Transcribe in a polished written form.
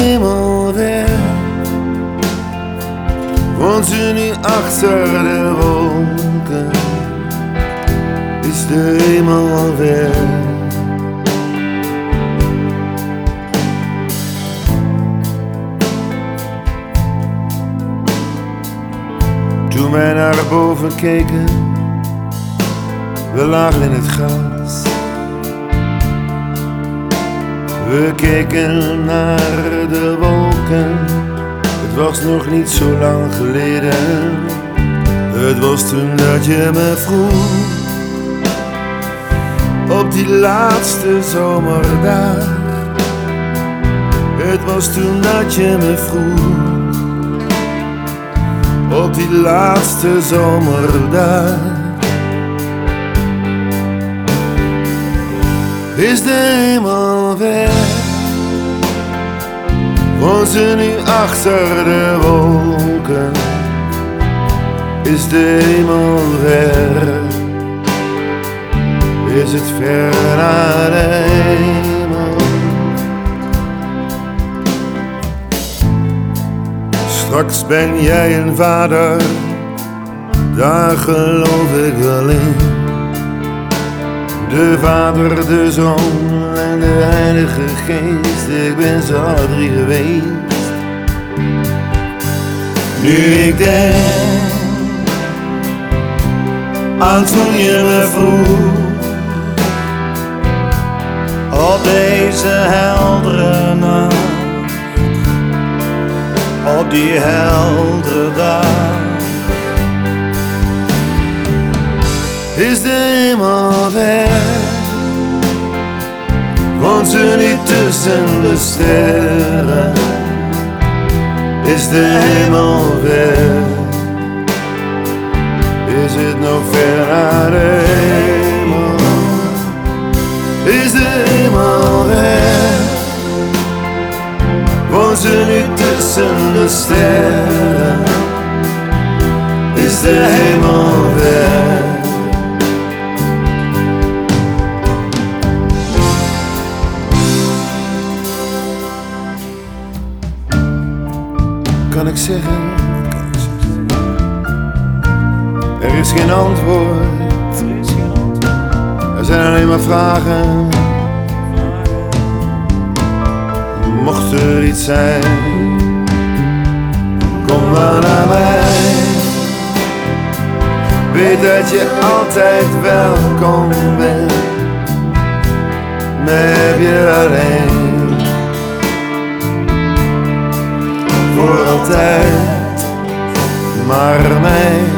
hemel weg? Woont u nu achter de wolken? Is de hemel weg? Toen wij naar boven keken, we lagen in het gras. We keken naar de wolken, het was nog niet zo lang geleden. Het was toen dat je me vroeg, op die laatste zomerdag. Het was toen dat je me vroeg, op die laatste zomerdag. Is de hemel weg? Woont ze nu achter de wolken? Is de hemel ver? Is het ver naar de hemel? Straks ben jij een vader, daar geloof ik wel in. De Vader, de Zoon en de Heilige Geest, ik ben ze alle drie geweest. Nu ik denk aan toen je me vroeg, op deze heldere nacht, op die heldere dag. Is de hemel weg? Woont ze niet tussen de sterren? Is de hemel weg? Is het nog ver naar de hemel? Is de hemel weg? Woont ze niet tussen de sterren? Is de hemel weg? Kan ik zeggen, er is geen antwoord, er zijn alleen maar vragen. Mocht er iets zijn, kom dan naar mij. Weet dat je altijd welkom bent, mij heb je alleen. Voor altijd, maar mij